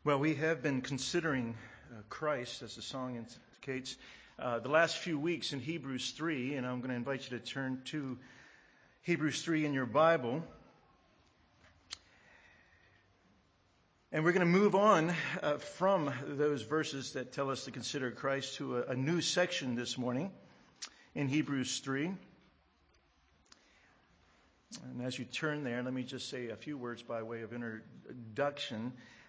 Well, we have been considering Christ, as the song indicates, the last few weeks in Hebrews 3, and I'm going to invite you to turn to Hebrews 3 in your Bible. And we're going to move on from those verses that tell us to consider Christ to a new section this morning in Hebrews 3. And as you turn there, let me just say a few words by way of introduction.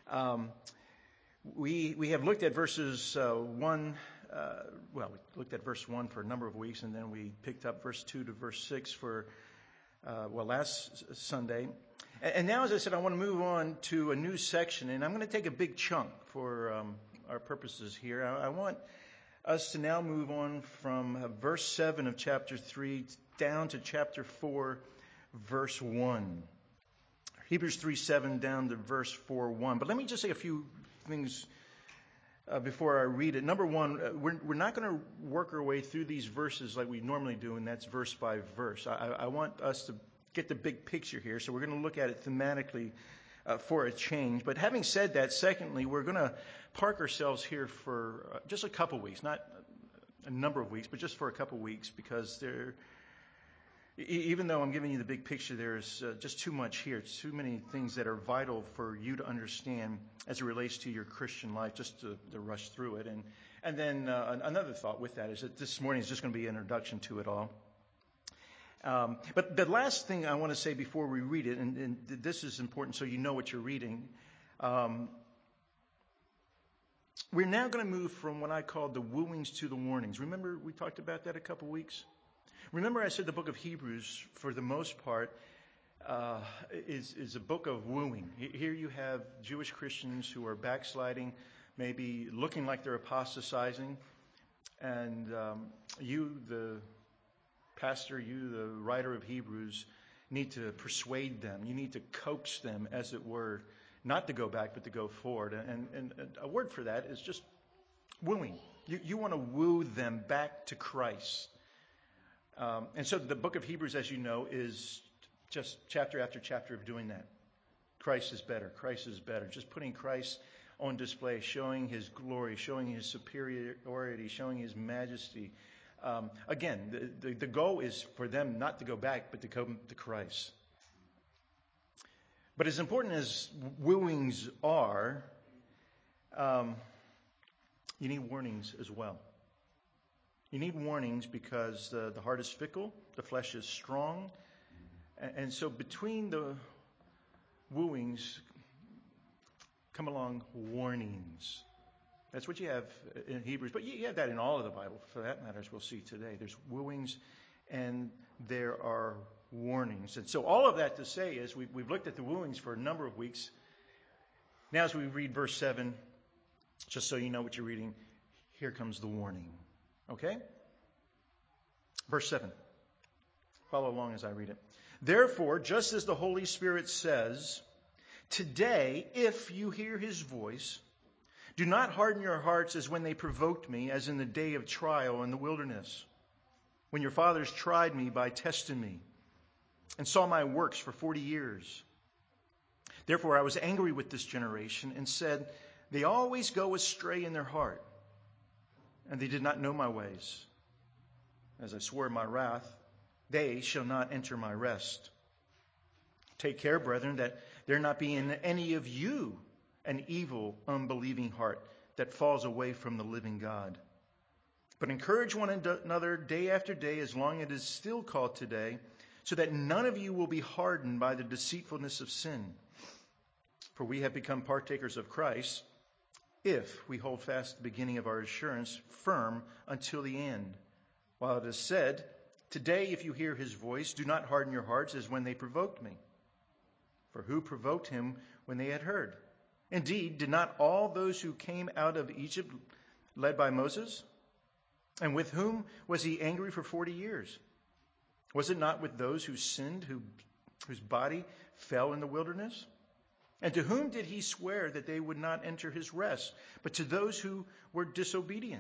We have looked at verses 1, we looked at verse 1 for a number of weeks, and then we picked up verse 2 to verse 6 for, last Sunday. And now, as I said, I want to move on to a new section, and I'm going to take a big chunk for our purposes here. I want us to now move on from verse 7 of chapter 3 down to chapter 4, verse 1. Hebrews 3:7 down to verse 4:1. But let me just say a few things before I read it. Number one, we're not going to work our way through these verses like we normally do, and that's verse by verse. I want us to get the big picture here, so we're going to look at it thematically for a change. But having said that, secondly, we're going to park ourselves here for just a couple weeks, not a number of weeks, but just for a couple weeks, because even though I'm giving you the big picture, there's just too much here. It's too many things that are vital for you to understand as it relates to your Christian life, just to rush through it. And then another thought with that is that this morning is just going to be an introduction to it all. But the last thing I want to say before we read it, and this is important so you know what you're reading, we're now going to move from what I call the wooings to the warnings. Remember we talked about that a couple weeks? Remember I said the book of Hebrews, for the most part, is a book of wooing. Here you have Jewish Christians who are backsliding, maybe looking like they're apostatizing, and you, the pastor, you, the writer of Hebrews, need to persuade them. You need to coax them, as it were, not to go back, but to go forward. And a word for that is just wooing. You want to woo them back to Christ. And so the book of Hebrews, as you know, is just chapter after chapter of doing that. Christ is better. Christ is better. Just putting Christ on display, showing his glory, showing his superiority, showing his majesty. Again, the goal is for them not to go back, but to come to Christ. But as important as wooings are, you need warnings as well. You need warnings because the heart is fickle, the flesh is strong. And so between the wooings come along warnings. That's what you have in Hebrews. But you have that in all of the Bible, for that matter, as we'll see today. There's wooings and there are warnings. And so all of that to say is we've looked at the wooings for a number of weeks. Now as we read verse 7, just so you know what you're reading, here comes the warning. Okay? Verse 7. Follow along as I read it. Therefore, just as the Holy Spirit says, today, if you hear his voice, do not harden your hearts as when they provoked me, as in the day of trial in the wilderness, when your fathers tried me by testing me, and saw my works for 40 years. Therefore, I was angry with this generation and said, they always go astray in their heart, and they did not know my ways. As I swore in my wrath, they shall not enter my rest. Take care, brethren, that there not be in any of you an evil, unbelieving heart that falls away from the living God. But encourage one another day after day, as long as it is still called today, so that none of you will be hardened by the deceitfulness of sin. For we have become partakers of Christ, if we hold fast the beginning of our assurance firm until the end. While it is said, today if you hear his voice, do not harden your hearts as when they provoked me. For who provoked him when they had heard? Indeed, did not all those who came out of Egypt led by Moses? And with whom was he angry for 40 years? Was it not with those who sinned, whose body fell in the wilderness? And to whom did he swear that they would not enter his rest, but to those who were disobedient?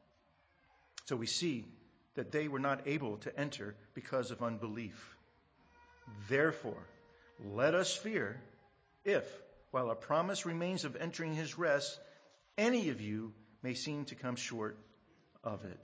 So we see that they were not able to enter because of unbelief. Therefore, let us fear if, while a promise remains of entering his rest, any of you may seem to come short of it.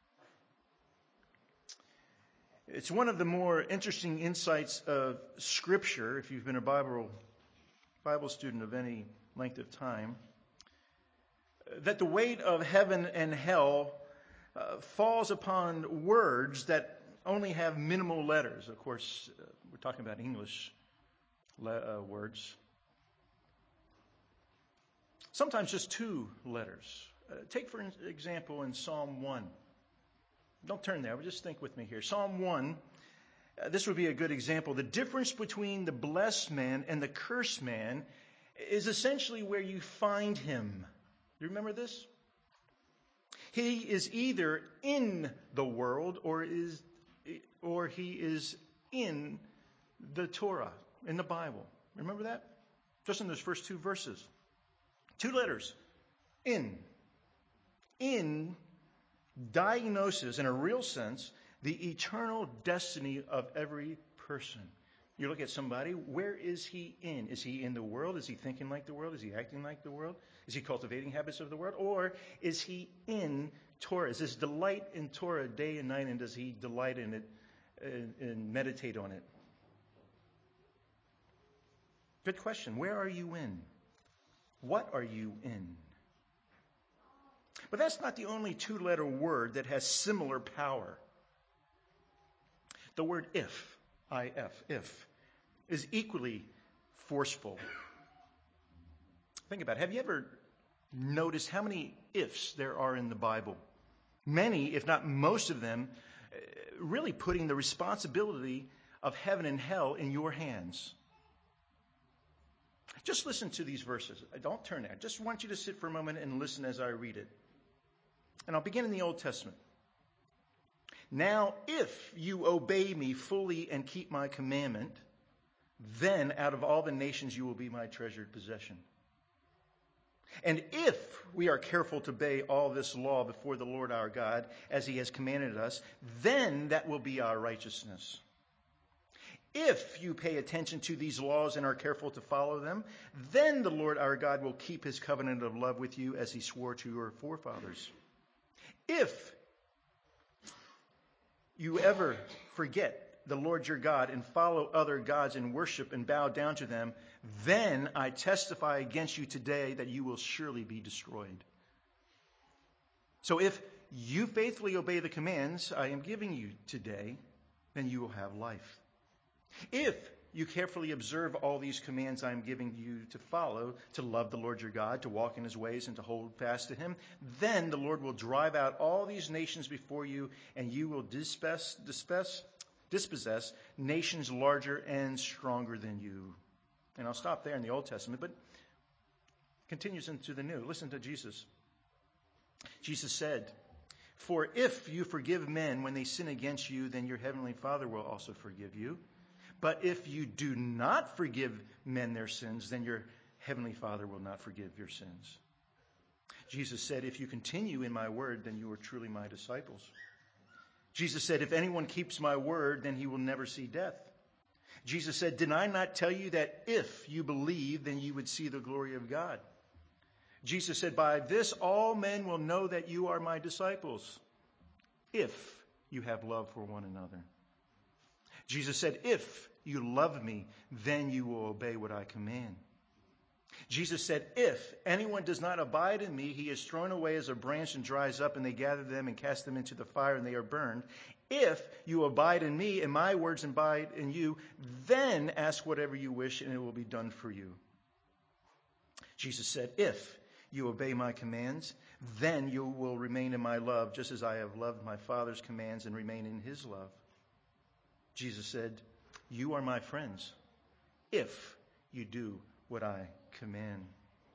It's one of the more interesting insights of Scripture, if you've been a Bible student of any length of time, that the weight of heaven and hell falls upon words that only have minimal letters. Of course, we're talking about English words. Sometimes just 2 letters. Take, for example, in Psalm 1. Don't turn there, but just think with me here. Psalm 1, this would be a good example. The difference between the blessed man and the cursed man is essentially where you find him. You remember this? He is either in the world or he is in the Torah, in the Bible. Remember that? Just in those first 2 verses. 2 letters. In. In diagnoses, in a real sense, the eternal destiny of every person. You look at somebody, where is he in? Is he in the world? Is he thinking like the world? Is he acting like the world? Is he cultivating habits of the world? Or is he in Torah? Is his delight in Torah day and night, and does he delight in it and meditate on it? Good question. Where are you in? What are you in? But that's not the only 2-letter word that has similar power. The word if, if, is equally forceful. Think about it. Have you ever noticed how many ifs there are in the Bible? Many, if not most of them, really putting the responsibility of heaven and hell in your hands. Just listen to these verses. Don't turn there. I just want you to sit for a moment and listen as I read it. And I'll begin in the Old Testament. Now, if you obey me fully and keep my commandment, then out of all the nations you will be my treasured possession. And if we are careful to obey all this law before the Lord our God, as he has commanded us, then that will be our righteousness. If you pay attention to these laws and are careful to follow them, then the Lord our God will keep his covenant of love with you as he swore to your forefathers. If you ever forget the Lord your God and follow other gods and worship and bow down to them, then I testify against you today that you will surely be destroyed. So if you faithfully obey the commands I am giving you today, then you will have life. If you carefully observe all these commands I am giving you to follow, to love the Lord your God, to walk in his ways, and to hold fast to him, then the Lord will drive out all these nations before you, and you will dispossess nations larger and stronger than you. And I'll stop there in the Old Testament, but continues into the New. Listen to Jesus. Jesus said, "For if you forgive men when they sin against you, then your heavenly Father will also forgive you. But if you do not forgive men their sins, then your heavenly Father will not forgive your sins." Jesus said, "If you continue in my word, then you are truly my disciples." Jesus said, "If anyone keeps my word, then he will never see death." Jesus said, "Did I not tell you that if you believe, then you would see the glory of God?" Jesus said, "By this all men will know that you are my disciples, if you have love for one another." Jesus said, "If you love me, then you will obey what I command." Jesus said, "If anyone does not abide in me, he is thrown away as a branch and dries up, and they gather them and cast them into the fire, and they are burned. If you abide in me, and my words abide in you, then ask whatever you wish, and it will be done for you." Jesus said, "If you obey my commands, then you will remain in my love, just as I have loved my Father's commands and remain in his love." Jesus said, "You are my friends, if you do what I command."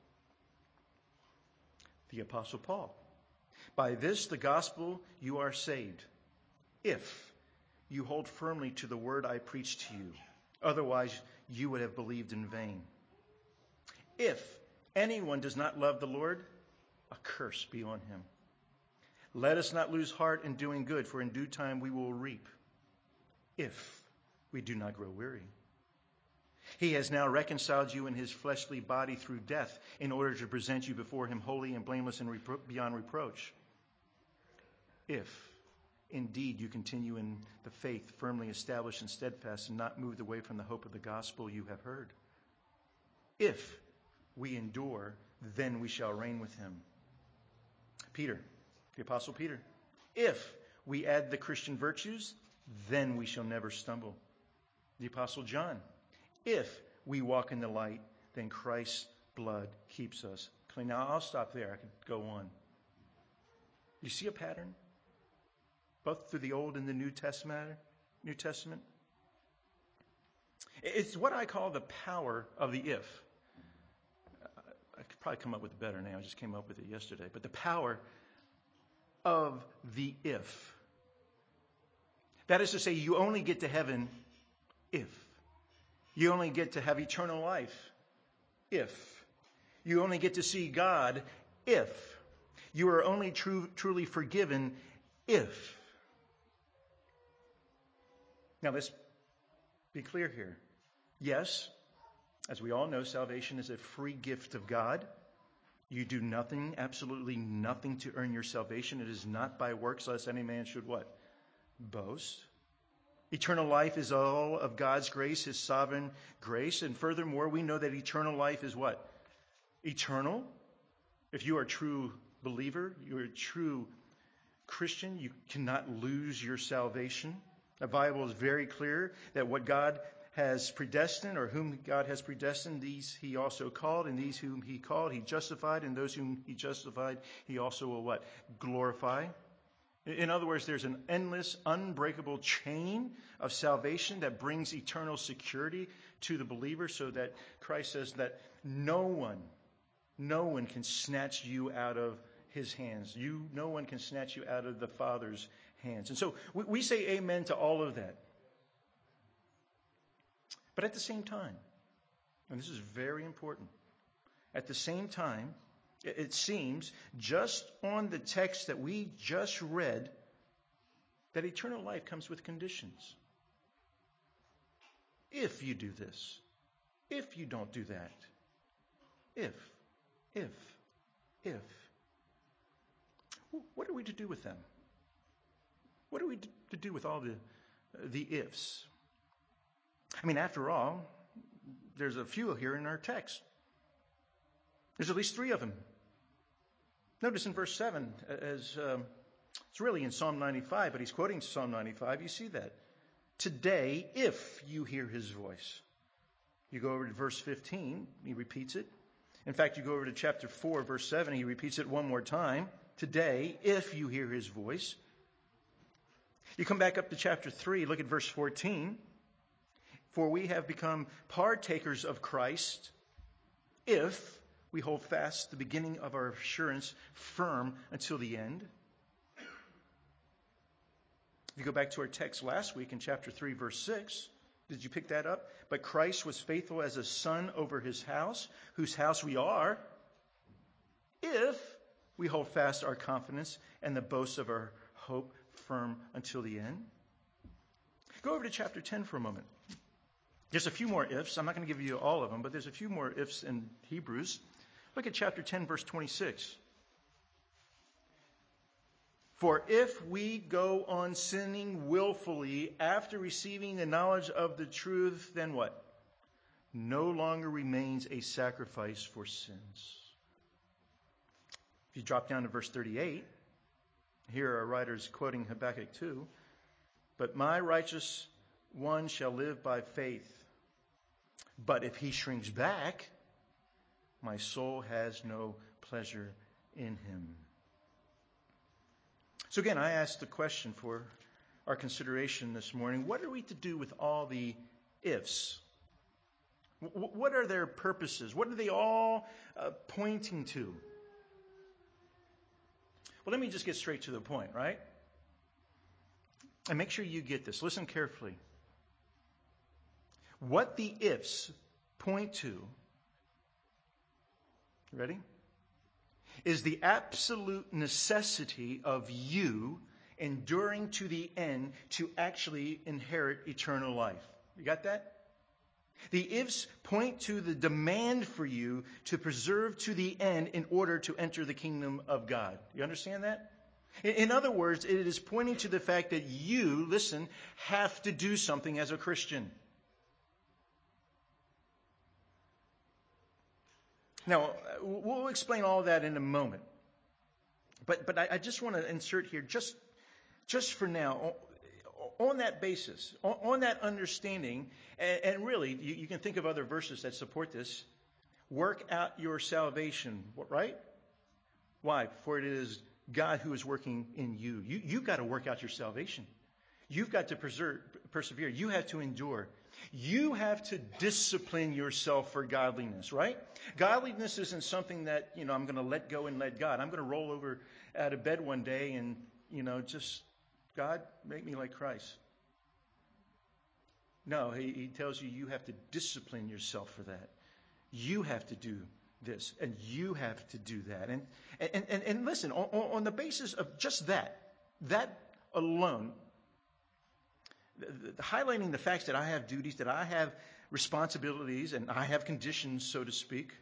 The Apostle Paul, "By this, the gospel, you are saved, if you hold firmly to the word I preached to you. Otherwise, you would have believed in vain. If anyone does not love the Lord, a curse be on him. Let us not lose heart in doing good, for in due time we will reap, if we do not grow weary." He has now reconciled you in his fleshly body through death in order to present you before him holy and blameless and beyond reproach. If indeed you continue in the faith, firmly established and steadfast, and not moved away from the hope of the gospel you have heard. If we endure, then we shall reign with him. Peter, the Apostle Peter. If we add the Christian virtues, then we shall never stumble. The Apostle John. If we walk in the light, then Christ's blood keeps us clean. Now, I'll stop there. I could go on. You see a pattern? Both through the Old and the New Testament. It's what I call the power of the if. I could probably come up with a better name. I just came up with it yesterday. But the power of the if. That is to say, you only get to heaven if. You only get to have eternal life if. You only get to see God if. You are only truly forgiven if. Now let's be clear here. Yes, as we all know, salvation is a free gift of God. You do nothing, absolutely nothing to earn your salvation. It is not by works, lest any man should what? Boast. Eternal life is all of God's grace, his sovereign grace. And furthermore, we know that eternal life is what? Eternal. If you are a true believer, you are a true Christian, you cannot lose your salvation. The Bible is very clear that what God has predestined, or whom God has predestined, these he also called, and these whom he called, he justified, and those whom he justified, he also will what? Glorify. In other words, there's an endless, unbreakable chain of salvation that brings eternal security to the believer, so that Christ says that no one can snatch you out of his hands. No one can snatch you out of the Father's hands. And so we say amen to all of that. But at the same time, and this is very important, at the same time, it seems, just on the text that we just read, that eternal life comes with conditions. If you do this, if you don't do that, if. What are we to do with them? What are we to do with all the ifs? I mean, after all, there's a few here in our text. There's at least 3 of them. Notice in verse 7, as it's really in Psalm 95, but he's quoting Psalm 95. You see that. Today, if you hear his voice. You go over to verse 15, he repeats it. In fact, you go over to chapter 4, verse 7, he repeats it one more time. Today, if you hear his voice. You come back up to chapter 3, look at verse 14. For we have become partakers of Christ if we hold fast the beginning of our assurance firm until the end. If you go back to our text last week in chapter 3, verse 6, did you pick that up? But Christ was faithful as a son over his house, whose house we are, if we hold fast our confidence and the boast of our hope firm until the end. Go over to chapter 10 for a moment. There's a few more ifs. I'm not going to give you all of them, but there's a few more ifs in Hebrews. Look at chapter 10, verse 26. For if we go on sinning willfully after receiving the knowledge of the truth, then what? No longer remains a sacrifice for sins. If you drop down to verse 38, here our writer's quoting Habakkuk 2. But my righteous one shall live by faith. But if he shrinks back, my soul has no pleasure in him. So again, I asked the question for our consideration this morning. What are we to do with all the ifs? What are their purposes? What are they all pointing to? Well, let me just get straight to the point, right? And make sure you get this. Listen carefully. What the ifs point to, ready? Is the absolute necessity of you enduring to the end to actually inherit eternal life. You got that? The ifs point to the demand for you to preserve to the end in order to enter the kingdom of God. You understand that? In other words, it is pointing to the fact that you, listen, have to do something as a Christian. Now, we'll explain all that in a moment. But I just want to insert here, just for now, on that basis, on that understanding, and really, you can think of other verses that support this. Work out your salvation, right? Why? For it is God who is working in you. You've got to work out your salvation. You've got to persevere. You have to endure. You have to discipline yourself for godliness, right? Godliness isn't something that, I'm going to let go and let God. I'm going to roll over out of bed one day and, just, God, make me like Christ. No, he tells you have to discipline yourself for that. You have to do this, and you have to do that. And listen, on the basis of just that alone, highlighting the facts that I have duties, that I have responsibilities, and I have conditions, so to speak.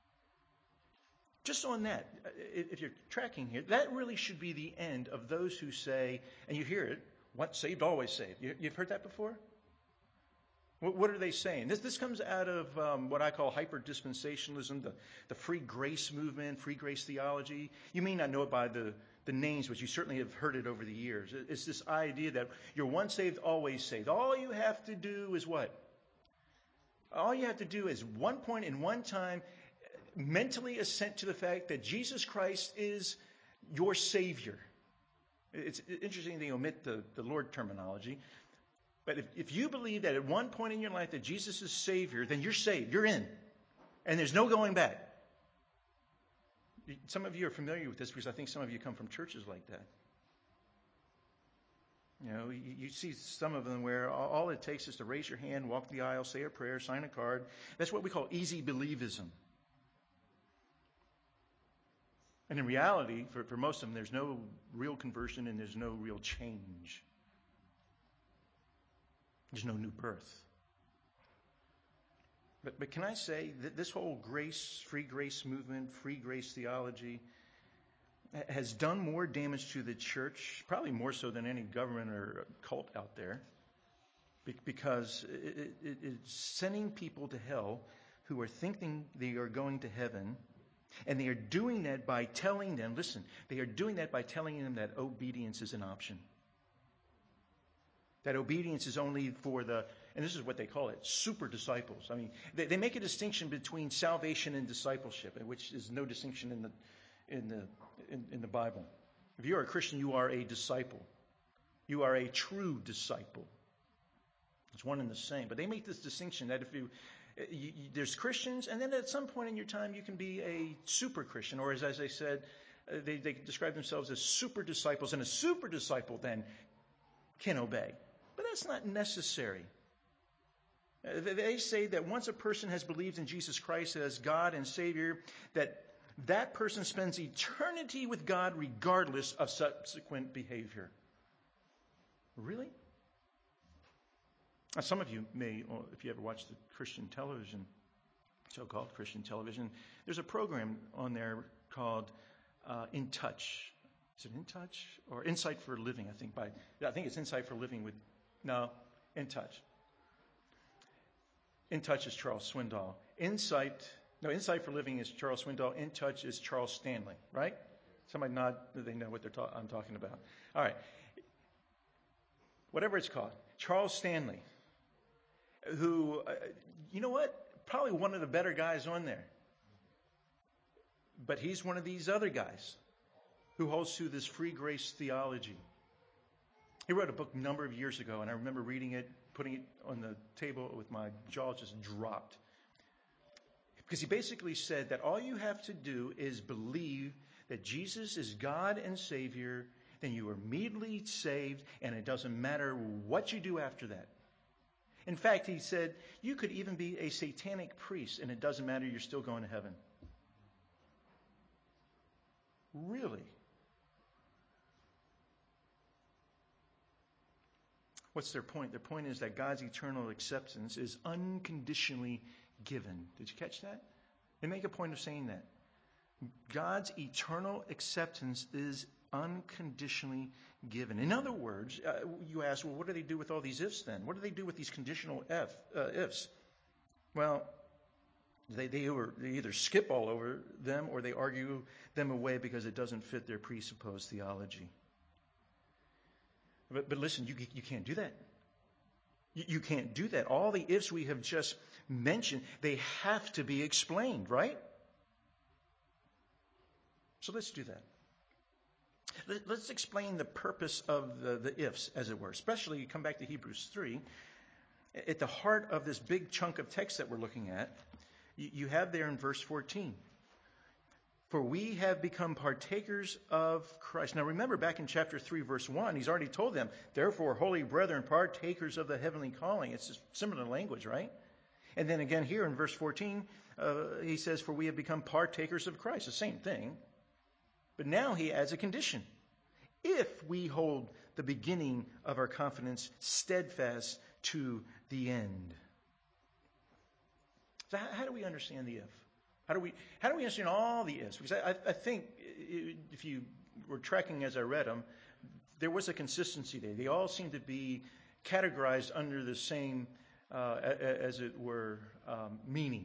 Just on that, if you're tracking here, that really should be the end of those who say, and you hear it, once saved, always saved. You've heard that before? What are they saying? This comes out of what I call hyper-dispensationalism, the free grace movement, free grace theology. You may not know it by the names, but you certainly have heard it over the years. It's this idea that you're once saved, always saved. All you have to do is what? All you have to do is one point in one time mentally assent to the fact that Jesus Christ is your Savior. It's interesting they omit the Lord terminology. But if you believe that at one point in your life that Jesus is Savior, then you're saved. You're in. And there's no going back. Some of you are familiar with this because I think some of you come from churches like that. You see some of them where all it takes is to raise your hand, walk the aisle, say a prayer, sign a card. That's what we call easy believism. And in reality, for most of them, there's no real conversion and there's no real change. There's no new birth. But can I say that this whole free grace movement, free grace theology, has done more damage to the church, probably more so than any government or cult out there, because it's sending people to hell who are thinking they are going to heaven, and they are doing that by telling them, listen, they are doing that by telling them that obedience is an option. That obedience is only for and this is what they call it, super disciples. I mean, they make a distinction between salvation and discipleship, which is no distinction in the Bible. If you are a Christian, you are a disciple. You are a true disciple. It's one and the same. But they make this distinction that if there's Christians, and then at some point in your time you can be a super Christian, or as I said, they describe themselves as super disciples, and a super disciple then can obey. But that's not necessary. They say that once a person has believed in Jesus Christ as God and Savior, that person spends eternity with God regardless of subsequent behavior. Really? Now, some of you may, if you ever watch the Christian television, so-called Christian television, there's a program on there called In Touch. Is it In Touch? Or Insight for Living, I think it's Insight for Living In Touch. In Touch is Charles Swindoll. Insight for Living is Charles Swindoll. In Touch is Charles Stanley, right? Somebody nod, they know what I'm talking about. All right. Whatever it's called. Charles Stanley, who, you know what? Probably one of the better guys on there. But he's one of these other guys who holds to this free grace theology. He wrote a book a number of years ago, and I remember reading it, putting it on the table with my jaw just dropped. Because he basically said that all you have to do is believe that Jesus is God and Savior, then you are immediately saved, and it doesn't matter what you do after that. In fact, he said, you could even be a satanic priest, and it doesn't matter, you're still going to heaven. Really? What's their point? Their point is that God's eternal acceptance is unconditionally given. Did you catch that? They make a point of saying that. God's eternal acceptance is unconditionally given. In other words, you ask, well, what do they do with all these ifs then? What do they do with these conditional ifs? Well, they either skip all over them or they argue them away because it doesn't fit their presupposed theology. But listen, you can't do that. You can't do that. All the ifs we have just mentioned, they have to be explained, right? So let's do that. Let's explain the purpose of the ifs, as it were. Especially, you come back to Hebrews 3. At the heart of this big chunk of text that we're looking at, you have there in verse 14. For we have become partakers of Christ. Now remember, back in chapter 3, verse 1, he's already told them, therefore, holy brethren, partakers of the heavenly calling. It's similar language, right? And then again here in verse 14, he says, for we have become partakers of Christ. The same thing. But now he adds a condition. If we hold the beginning of our confidence steadfast to the end. So how do we understand the if? How do we understand all the ifs? Because I think if you were tracking as I read them, there was a consistency there. They all seem to be categorized under the same, as it were, meaning.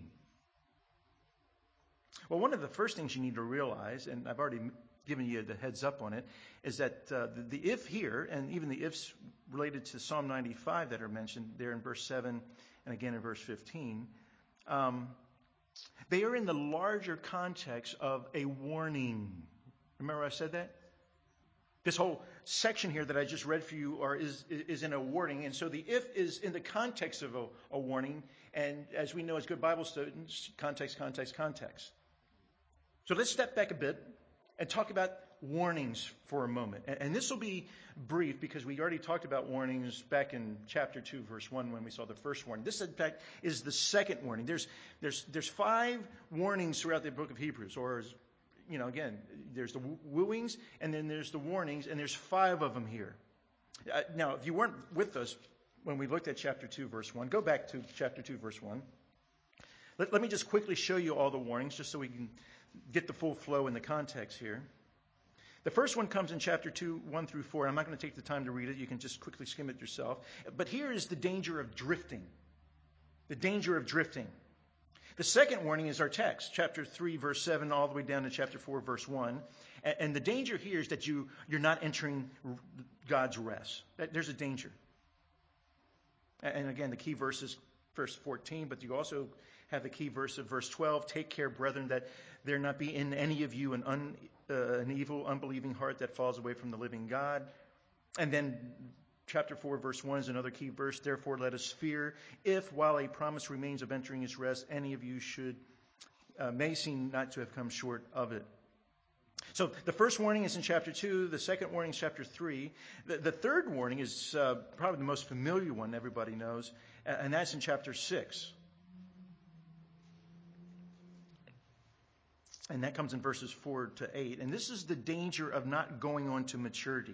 Well, one of the first things you need to realize, and I've already given you the heads up on it, is that the if here, and even the ifs related to Psalm 95 that are mentioned there in verse 7 and again in verse 15, they are in the larger context of a warning. Remember I said that? This whole section here that I just read for you is in a warning. And so the if is in the context of a warning. And as we know as good Bible students, context. So let's step back a bit and talk about warnings for a moment. And this will be brief because we already talked about warnings back in chapter 2, verse 1 when we saw the first warning. This, in fact, is the second warning. There's 5 warnings throughout the book of Hebrews. Or, again, there's the wooings and then there's the warnings, and there's 5 of them here. Now, if you weren't with us when we looked at chapter 2, verse 1, go back to chapter 2, verse 1. Let me just quickly show you all the warnings just so we can get the full flow in the context here. The first one comes in chapter 2, 1 through 4. I'm not going to take the time to read it. You can just quickly skim it yourself. But here is the danger of drifting. The danger of drifting. The second warning is our text, chapter 3, verse 7, all the way down to chapter 4, verse 1. And the danger here is that you're not entering God's rest. There's a danger. And again, the key verse is verse 14, but you also have the key verse of verse 12. Take care, brethren, that there not be in any of you an evil, unbelieving heart that falls away from the living God. And then chapter 4, verse 1 is another key verse. Therefore, let us fear, if while a promise remains of entering his rest, any of you may seem not to have come short of it. So the first warning is in chapter 2. The second warning is chapter 3. The third warning is probably the most familiar one everybody knows, and that's in chapter 6. And that comes in verses 4 to 8. And this is the danger of not going on to maturity.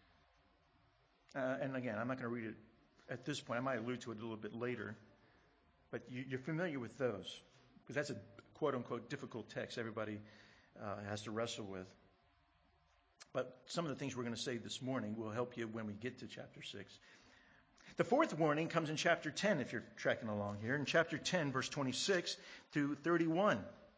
And again, I'm not going to read it at this point. I might allude to it a little bit later. But you're familiar with those. Because that's a quote-unquote difficult text everybody has to wrestle with. But some of the things we're going to say this morning will help you when we get to chapter 6. The fourth warning comes in chapter 10, if you're tracking along here. In chapter 10, verse 26 through 31.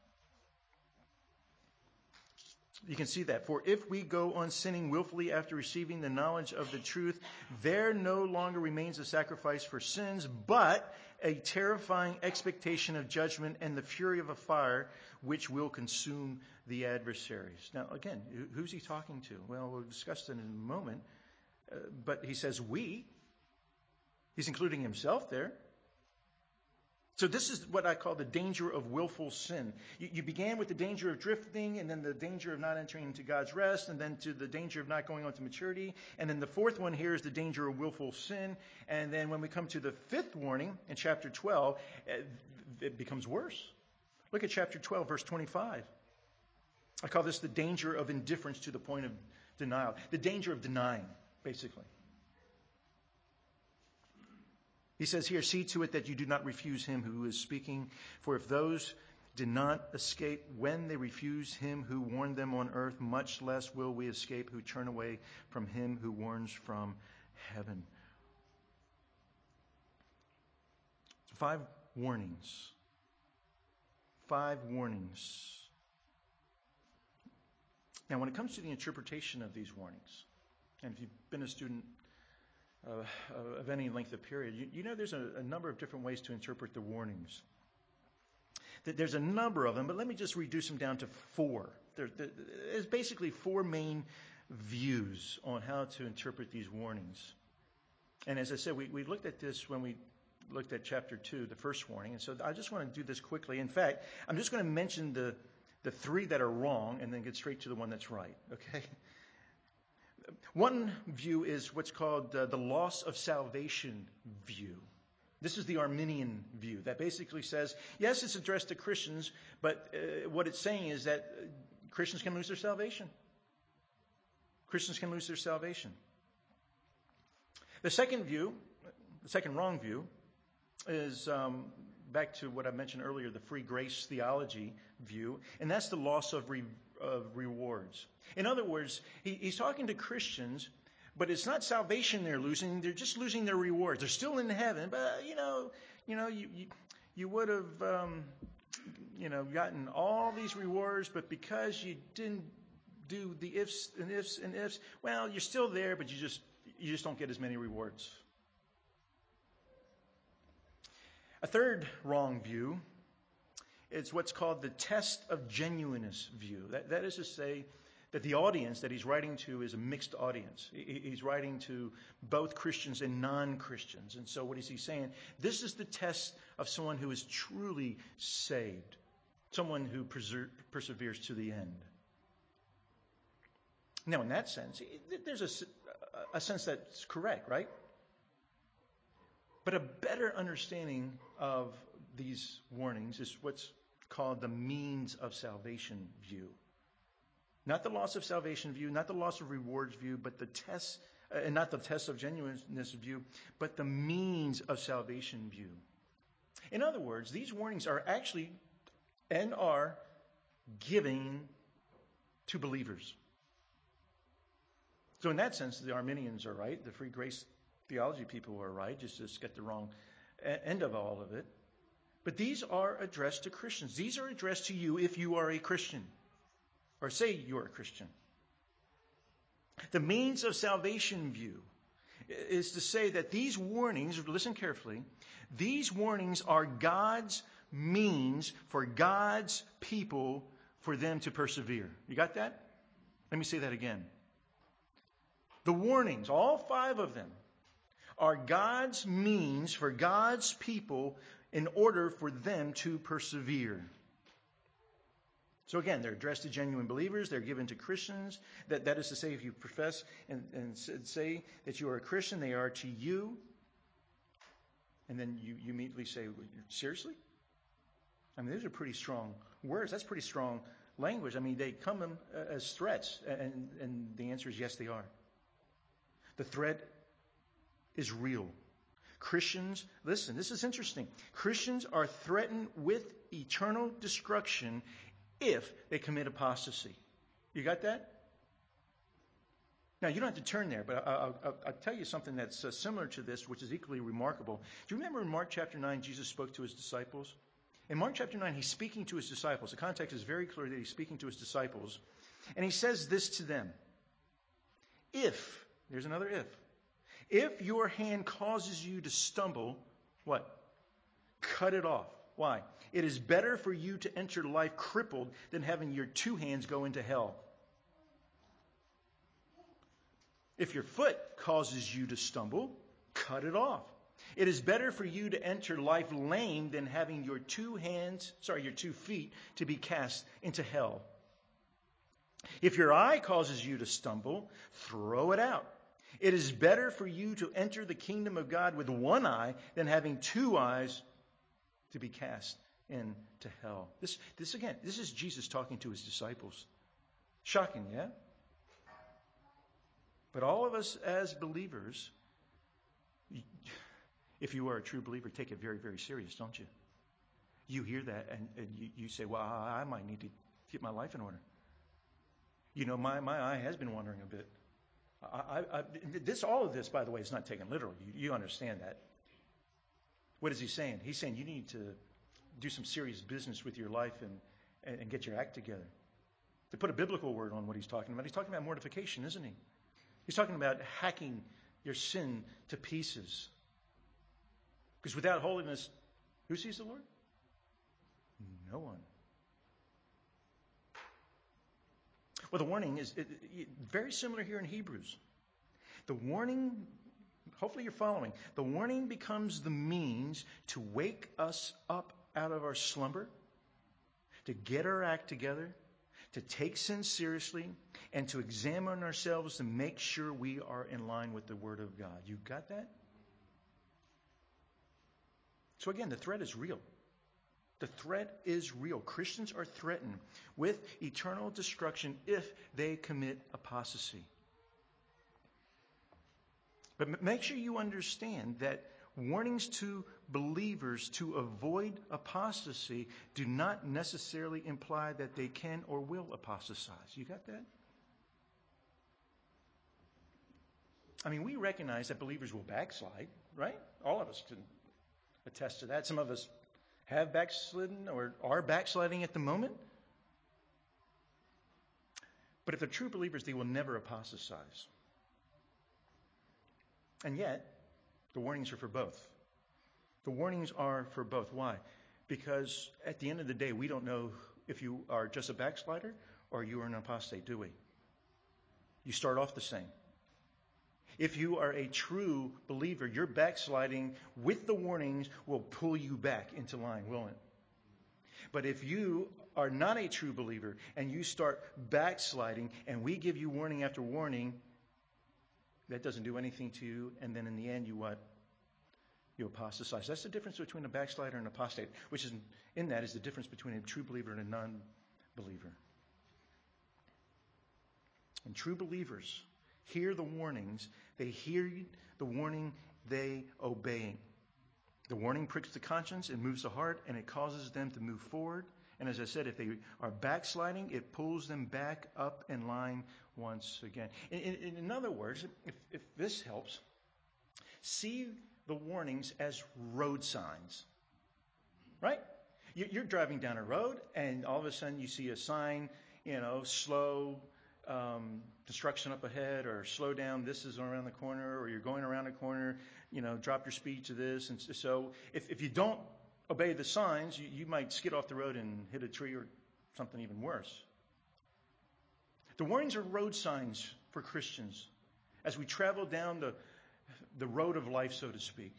You can see that. For if we go on sinning willfully after receiving the knowledge of the truth, there no longer remains a sacrifice for sins, but a terrifying expectation of judgment and the fury of a fire which will consume the adversaries. Now, again, who's he talking to? Well, we'll discuss that in a moment. But he says we. He's including himself there. So this is what I call the danger of willful sin. You began with the danger of drifting, and then the danger of not entering into God's rest, and then to the danger of not going on to maturity. And then the fourth one here is the danger of willful sin. And then when we come to the fifth warning in chapter 12, it becomes worse. Look at chapter 12, verse 25. I call this the danger of indifference to the point of denial. The danger of denying, basically. He says here, see to it that you do not refuse him who is speaking. For if those did not escape when they refused him who warned them on earth, much less will we escape who turn away from him who warns from heaven. 5 warnings. 5 warnings. Now, when it comes to the interpretation of these warnings, and if you've been a student of any length of period, you know there's a number of different ways to interpret the warnings. There's a number of them, but let me just reduce them down to 4. There's basically 4 main views on how to interpret these warnings. And as I said, we looked at this when we looked at chapter 2, the first warning. And so I just want to do this quickly. In fact, I'm just going to mention the 3 that are wrong and then get straight to the one that's right. Okay? One view is what's called the loss of salvation view. This is the Arminian view that basically says, yes, it's addressed to Christians, but what it's saying is that Christians can lose their salvation. Christians can lose their salvation. The second view, the second wrong view, is back to what I mentioned earlier, the free grace theology view, and that's the loss of rewards. In other words, he's talking to Christians, but it's not salvation they're losing. They're just losing their rewards. They're still in heaven, but you would have gotten all these rewards, but because you didn't do the ifs and ifs and ifs, well, you're still there, but you just don't get as many rewards. A third wrong view is what's called the test of genuineness view. That is to say that the audience that he's writing to is a mixed audience. He's writing to both Christians and non-Christians. And so what is he saying? This is the test of someone who is truly saved, someone who perseveres to the end. Now, in that sense, there's a sense that's correct, right? But a better understanding of these warnings is what's called the means of salvation view. Not the loss of salvation view, not the loss of rewards view, but the test, and not the test of genuineness view, but the means of salvation view. In other words, these warnings are actually and are giving to believers. So in that sense, the Arminians are right. The free grace theology people are right. Just get the wrong end of all of it. But these are addressed to Christians. These are addressed to you if you are a Christian. Or say you're a Christian. The means of salvation view is to say that these warnings, listen carefully, these warnings are God's means for God's people for them to persevere. You got that? Let me say that again. The warnings, all 5 of them, are God's means for God's people in order for them to persevere. So again, they're addressed to genuine believers. They're given to Christians. That is to say, if you profess and say that you are a Christian, they are to you. And then you immediately say, seriously? I mean, those are pretty strong words. That's pretty strong language. I mean, they come as threats. And the answer is yes, they are. The threat is real. Christians, listen, this is interesting. Christians are threatened with eternal destruction if they commit apostasy. You got that? Now, you don't have to turn there, but I'll tell you something that's similar to this, which is equally remarkable. Do you remember in Mark chapter 9, Jesus spoke to his disciples? In Mark chapter 9, he's speaking to his disciples. The context is very clear that he's speaking to his disciples. And he says this to them. If, there's another if your hand causes you to stumble, what? Cut it off. Why? It is better for you to enter life crippled than having your 2 hands go into hell. If your foot causes you to stumble, cut it off. It is better for you to enter life lame than having your 2 feet to be cast into hell. If your eye causes you to stumble, throw it out. It is better for you to enter the kingdom of God with 1 eye than having 2 eyes to be cast into hell. This is Jesus talking to his disciples. Shocking, yeah? But all of us as believers, If you are a true believer, take it very, very serious, don't you? You hear that and you say, well, I might need to get my life in order. You know, my eye has been wandering a bit. All of this, by the way, is not taken literally. You understand that. What is he saying? He's saying you need to do some serious business with your life and get your act together. To put a biblical word on what he's talking about mortification, isn't he? He's talking about hacking your sin to pieces. Because without holiness, who sees the Lord? No one. Well, the warning is very similar here in Hebrews. The warning, hopefully you're following, the warning becomes the means to wake us up out of our slumber, to get our act together, to take sin seriously, and to examine ourselves to make sure we are in line with the Word of God. You got that? So again, the threat is real. The threat is real. Christians are threatened with eternal destruction if they commit apostasy. But make sure you understand that warnings to believers to avoid apostasy do not necessarily imply that they can or will apostatize. You got that? I mean, we recognize that believers will backslide, right? All of us can attest to that. Some of us have backslidden or are backsliding at the moment. But if they're true believers, they will never apostatize. And yet, the warnings are for both. The warnings are for both. Why? Because at the end of the day, we don't know if you are just a backslider or you are an apostate, do we? You start off the same. If you are a true believer, your backsliding with the warnings will pull you back into line, won't it? But if you are not a true believer and you start backsliding and we give you warning after warning, that doesn't do anything to you, and then in the end, you what? You apostatize. That's the difference between a backslider and an apostate, which is in that is the difference between a true believer and a non-believer. And true believers hear the warnings. They hear the warning, they obey. The warning pricks the conscience, it moves the heart, and it causes them to move forward. And as I said, if they are backsliding, it pulls them back up in line once again. In other words, if this helps, see the warnings as road signs. Right? You're driving down a road, and all of a sudden you see a sign, slow, construction up ahead, or slow down, this is around the corner, or you're going around a corner, drop your speed to this. And so if you don't obey the signs, you might skid off the road and hit a tree or something even worse. The warnings are road signs for Christians as we travel down the road of life, so to speak.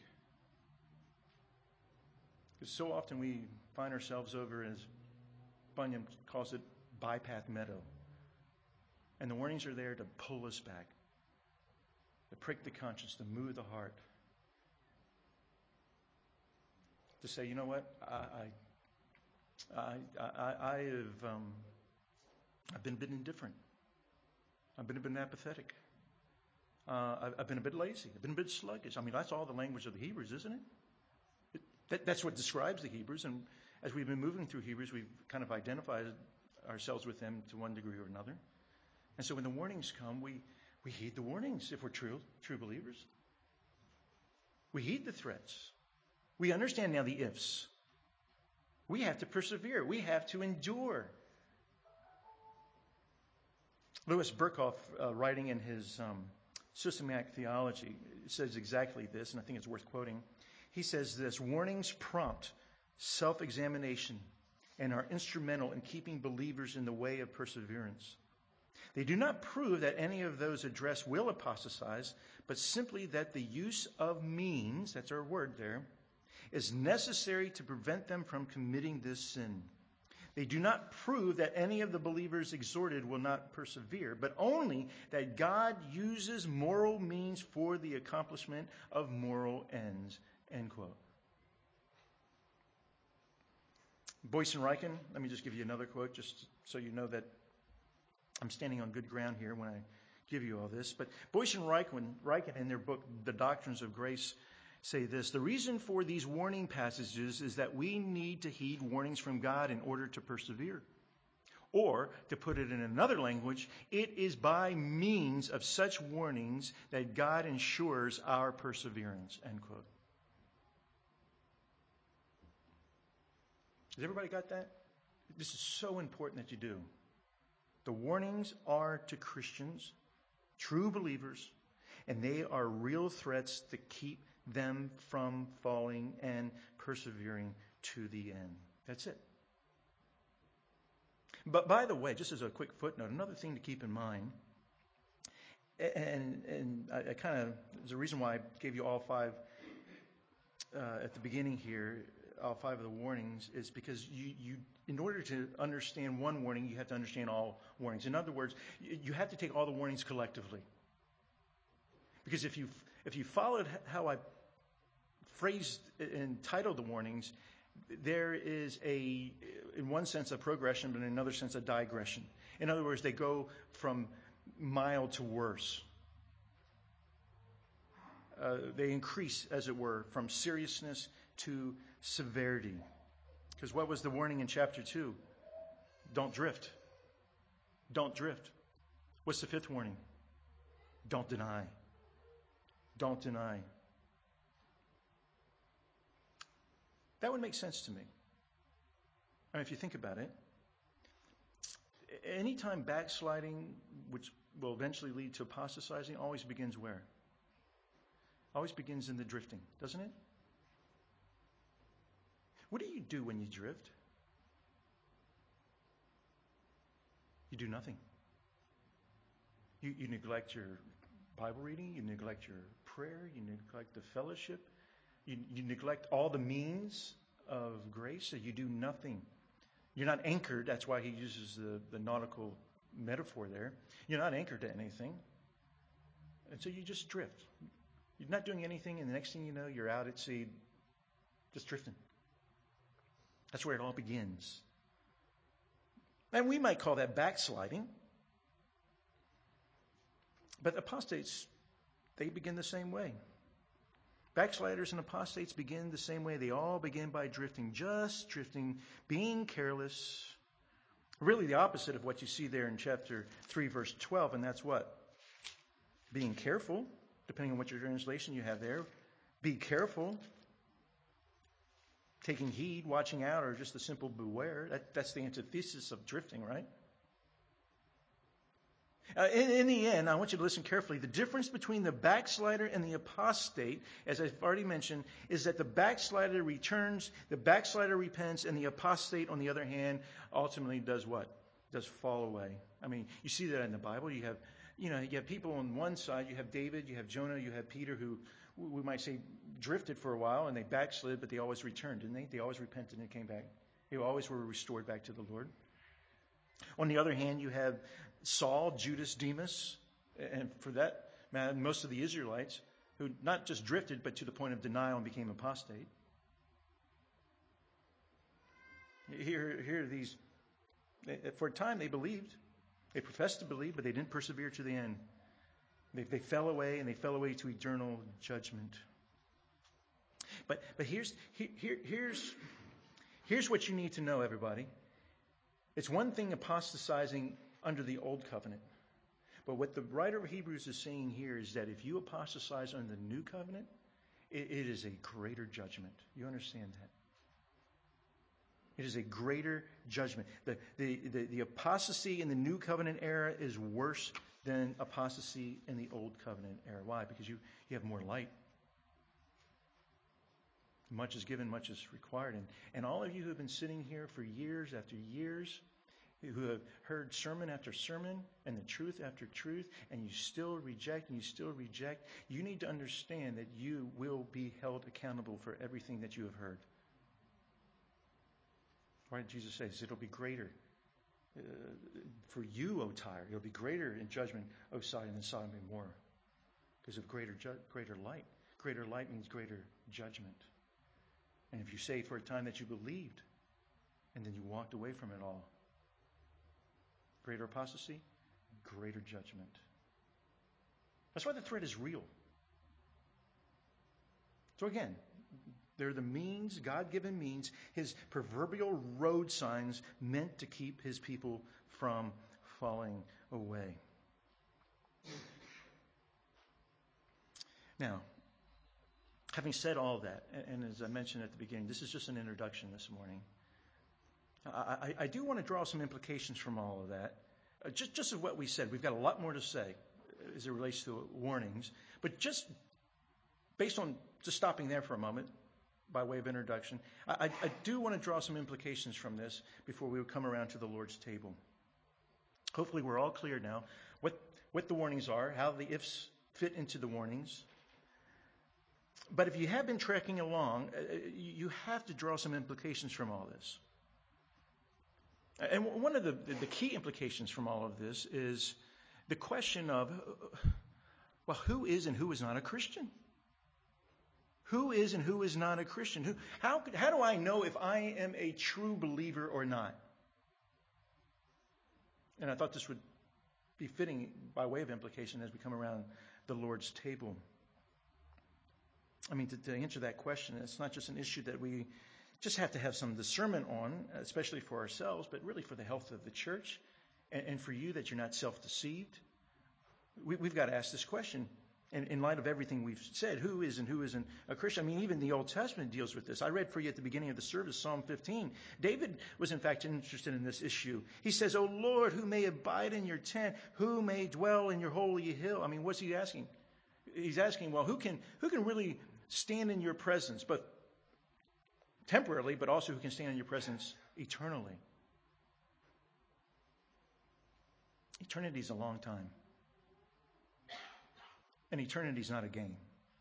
Because so often we find ourselves over, as Bunyan calls it, bypath meadow. And the warnings are there to pull us back, to prick the conscience, to move the heart. To say, you know what, I've been a bit indifferent. I've been a bit apathetic. I've been a bit lazy. I've been a bit sluggish. I mean, that's all the language of the Hebrews, isn't it? That's what describes the Hebrews. And as we've been moving through Hebrews, we've kind of identified ourselves with them to one degree or another. And so when the warnings come, we heed the warnings if we're true believers. We heed the threats. We understand now the ifs. We have to persevere. We have to endure. Louis Berkhoff, writing in his Systematic Theology, says exactly this, and I think it's worth quoting. He says this: warnings prompt self-examination and are instrumental in keeping believers in the way of perseverance. They do not prove that any of those addressed will apostatize, but simply that the use of means, that's our word there, is necessary to prevent them from committing this sin. They do not prove that any of the believers exhorted will not persevere, but only that God uses moral means for the accomplishment of moral ends. End quote. Boyce and Ryken, let me just give you another quote just so you know that I'm standing on good ground here when I give you all this. But Boyce and Ryken in their book, The Doctrines of Grace, say this: the reason for these warning passages is that we need to heed warnings from God in order to persevere. Or, to put it in another language, it is by means of such warnings that God ensures our perseverance. End quote. Has everybody got that? This is so important that you do. The warnings are to Christians, true believers, and they are real threats to keep them from falling and persevering to the end. That's it. But by the way, just as a quick footnote, another thing to keep in mind, and I kind of, there's a reason why I gave you all five at the beginning here, all five of the warnings, is because you in order to understand one warning, you have to understand all warnings. In other words, you have to take all the warnings collectively. Because if you followed how I phrased and titled the warnings, there is in one sense, a progression, but in another sense, a digression. In other words, they go from mild to worse. They increase, as it were, from seriousness to severity. Because what was the warning in chapter 2? Don't drift. Don't drift. What's the fifth warning? Don't deny. Don't deny. That would make sense to me. I mean, if you think about it, anytime backsliding, which will eventually lead to apostatizing, always begins where? Always begins in the drifting, doesn't it? What do you do when you drift? You do nothing. You neglect your Bible reading, you neglect your prayer, you neglect the fellowship, you neglect all the means of grace, so you do nothing. You're not anchored. That's why he uses the nautical metaphor there. You're not anchored to anything. And so you just drift. You're not doing anything, and the next thing you know, you're out at sea, just drifting. That's where it all begins. And we might call that backsliding. But apostates, they begin the same way. Backsliders and apostates begin the same way. They all begin by drifting, just drifting, being careless. Really the opposite of what you see there in chapter 3, verse 12, and that's what? Being careful, depending on what your translation you have there. Be careful. Taking heed, watching out, or just the simple beware. That's the antithesis of drifting, right? In the end, I want you to listen carefully. The difference between the backslider and the apostate, as I've already mentioned, is that the backslider returns, the backslider repents, and the apostate, on the other hand, ultimately does what? Does fall away. I mean, you see that in the Bible. You have people on one side. You have David, you have Jonah, you have Peter, who we might say drifted for a while, and they backslid, but they always returned, didn't they? They always repented and came back. They always were restored back to the Lord. On the other hand, you have Saul, Judas, Demas, and for that matter, most of the Israelites, who not just drifted, but to the point of denial and became apostate. Here are these. For a time, they believed. They professed to believe, but they didn't persevere to the end. They fell away, and they fell away to eternal judgment. But here's what you need to know, everybody. It's one thing apostatizing under the old covenant. But what the writer of Hebrews is saying here is that if you apostatize under the new covenant, it is a greater judgment. You understand that? It is a greater judgment. The apostasy in the new covenant era is worse than apostasy in the old covenant era. Why? Because you have more light. Much is given, much is required. And all of you who have been sitting here for years after years, who have heard sermon after sermon and the truth after truth, and you still reject, you need to understand that you will be held accountable for everything that you have heard. Why did Jesus say this? It'll be greater for you, O Tyre. It'll be greater in judgment, O Sidon, than Sodom and Gomorrah, because of greater light. Greater light means greater judgment. And if you say for a time that you believed, and then you walked away from it all, greater apostasy, greater judgment. That's why the threat is real. So again, they're the means, God-given means, his proverbial road signs meant to keep his people from falling away. Now, having said all that, and as I mentioned at the beginning, this is just an introduction this morning. I do want to draw some implications from all of that. Just as what we said, we've got a lot more to say as it relates to warnings. But just based on just stopping there for a moment, by way of introduction, I do want to draw some implications from this before we come around to the Lord's table. Hopefully we're all clear now what the warnings are, how the ifs fit into the warnings. But if you have been tracking along, you have to draw some implications from all this. And one of the key implications from all of this is the question of, well, who is and who is not a Christian? Who is and who is not a Christian? How do I know if I am a true believer or not? And I thought this would be fitting by way of implication as we come around the Lord's table. I mean, to answer that question, it's not just an issue that we just have to have some discernment on, especially for ourselves, but really for the health of the church and for you that you're not self-deceived. We've got to ask this question. And in light of everything we've said, who is and who isn't a Christian? I mean, even the Old Testament deals with this. I read for you at the beginning of the service, Psalm 15. David was, in fact, interested in this issue. He says, "O Lord, who may abide in your tent? Who may dwell in your holy hill?" I mean, what's he asking? He's asking, well, who can really stand in your presence, but temporarily, but also who can stand in your presence eternally? Eternity is a long time. And eternity is not a game.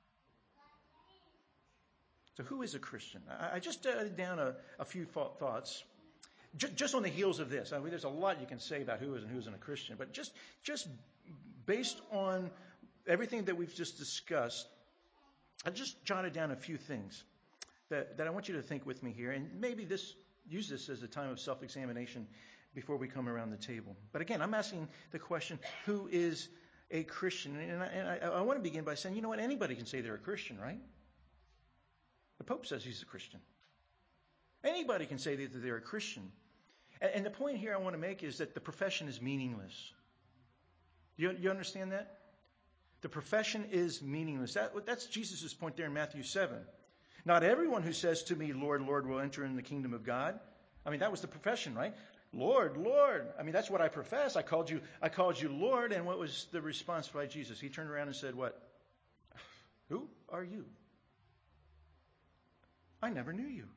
So who is a Christian? I just jotted down a few thoughts. Just on the heels of this. I mean, there's a lot you can say about who is and who isn't a Christian. But just based on everything that we've just discussed, I just jotted down a few things that I want you to think with me here. And maybe use this as a time of self-examination before we come around the table. But again, I'm asking the question, who is a Christian? And I want to begin by saying, you know what? Anybody can say they're a Christian, right? The Pope says he's a Christian. Anybody can say that they're a Christian. And the point here I want to make is that the profession is meaningless. You understand that? The profession is meaningless. That's Jesus' point there in Matthew 7. Not everyone who says to me, Lord, Lord, will enter in the kingdom of God. I mean, that was the profession, right? Lord, Lord. I mean, that's what I profess. I called you Lord. And what was the response by Jesus? He turned around and said, what? Who are you? I never knew you.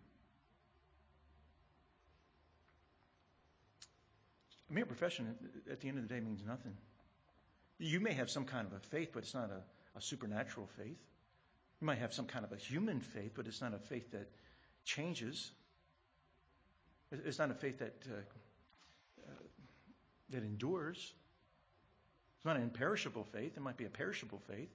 A mere profession at the end of the day means nothing. You may have some kind of a faith, but it's not a supernatural faith. You might have some kind of a human faith, but it's not a faith that changes. It's not a faith that endures. It's not an imperishable faith. It might be a perishable faith.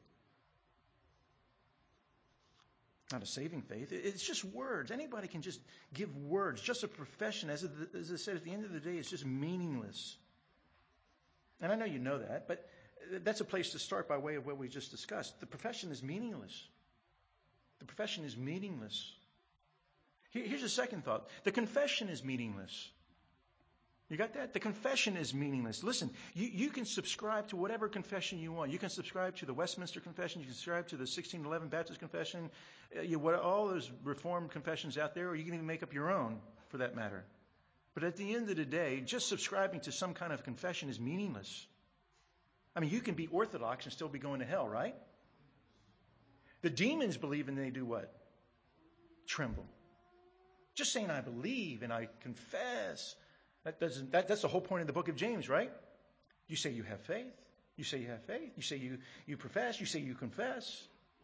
Not a saving faith. It's just words. Anybody can just give words. Just a profession, as I said, at the end of the day, it's just meaningless. And I know you know that, but that's a place to start by way of what we just discussed. The profession is meaningless. The profession is meaningless. Here's a second thought. The confession is meaningless. You got that? The confession is meaningless. Listen, you can subscribe to whatever confession you want. You can subscribe to the Westminster Confession. You can subscribe to the 1611 Baptist Confession. All those Reformed confessions out there, or you can even make up your own, for that matter. But at the end of the day, just subscribing to some kind of confession is meaningless. I mean, you can be Orthodox and still be going to hell, right? The demons believe and they do what? Tremble. Just saying I believe and I confess. That's the whole point of the book of James, right? You say you have faith. You say you have faith. You say you profess. You say you confess.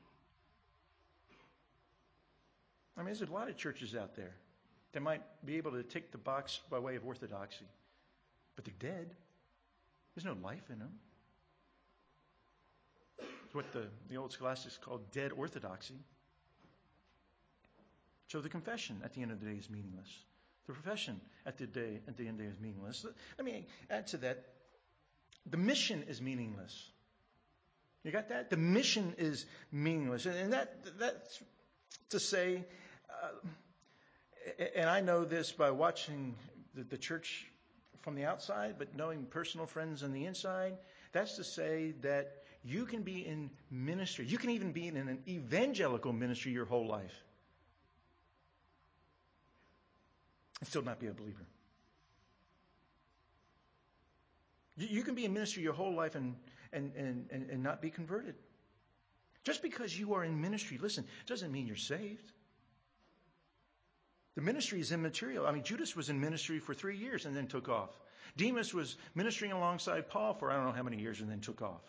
I mean, there's a lot of churches out there that might be able to tick the box by way of orthodoxy. But they're dead. There's no life in them. It's what the old scholastics called dead orthodoxy. So the confession at the end of the day is meaningless. The profession at the end of the day is meaningless. Let me add to that. The mission is meaningless. You got that? The mission is meaningless. And that's to say, and I know this by watching the church from the outside, but knowing personal friends on the inside, that's to say that you can be in ministry. You can even be in an evangelical ministry your whole life and still not be a believer. You can be in ministry your whole life and not be converted. Just because you are in ministry, listen, doesn't mean you're saved. The ministry is immaterial. I mean, Judas was in ministry for 3 years and then took off. Demas was ministering alongside Paul for I don't know how many years and then took off.